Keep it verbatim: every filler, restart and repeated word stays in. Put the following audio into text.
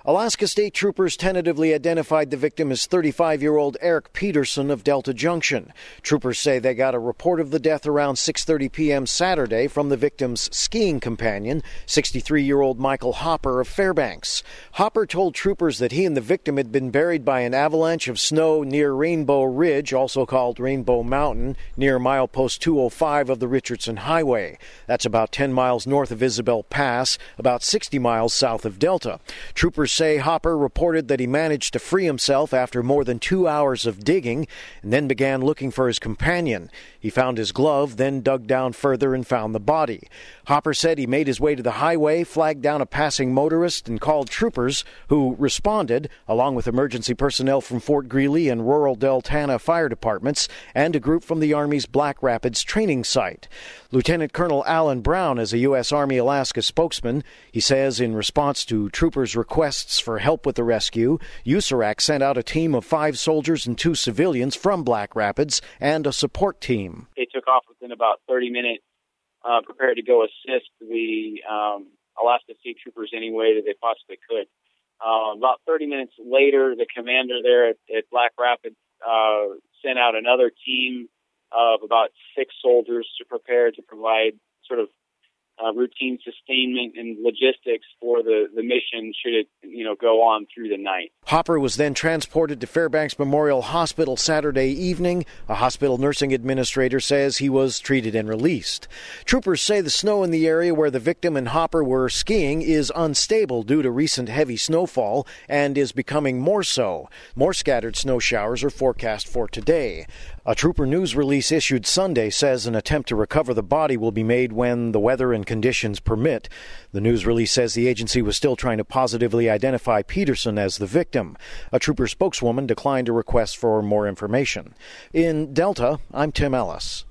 Alaska State Troopers tentatively identified the victim as thirty-five-year-old Eric Peterson of Delta Junction. Troopers say they got a report of the death around six thirty p.m. Saturday from the victim's skiing companion, sixty-three-year-old Michael Hopper of Fairbanks. Hopper told troopers that he and the victim had been buried by an avalanche of snow near Rainbow Ridge, also called Rainbow Mountain, near milepost two oh five of the Richardson Highway. That's about ten miles north of Isabel Pass, about sixty miles south of Delta. Troopers say Hopper reported that he managed to free himself after more than two hours of digging and then began looking for his companion. He found his glove, then dug down further and found the body. Hopper said he made his way to the highway, flagged down a passing motorist, and called troopers, who responded, along with emergency personnel from Fort Greely and rural Deltana fire departments, and a group from the Army's Black Rapids training site. Lieutenant Colonel Alan Brown is a U S. Army Alaska spokesman. He says in response to troopers' requests for help with the rescue, U S A R A C sent out a team of five soldiers and two civilians from Black Rapids and a support team. They took off within about thirty minutes, uh, prepared to go assist the um, Alaska State Troopers any way that they possibly could. Uh, about thirty minutes later, the commander there at, at Black Rapids uh, sent out another team of about six soldiers to prepare to provide sort of uh, routine sustainment and logistics for the, the mission should it, you know, go on through the night. Hopper was then transported to Fairbanks Memorial Hospital Saturday evening. A hospital nursing administrator says he was treated and released. Troopers say the snow in the area where the victim and Hopper were skiing is unstable due to recent heavy snowfall and is becoming more so. More scattered snow showers are forecast for today. A Trooper news release issued Sunday says an attempt to recover the body will be made when the weather and conditions permit. The news release says the agency was still trying to positively identify Peterson as the victim. A Trooper spokeswoman declined a request for more information. In Delta, I'm Tim Ellis.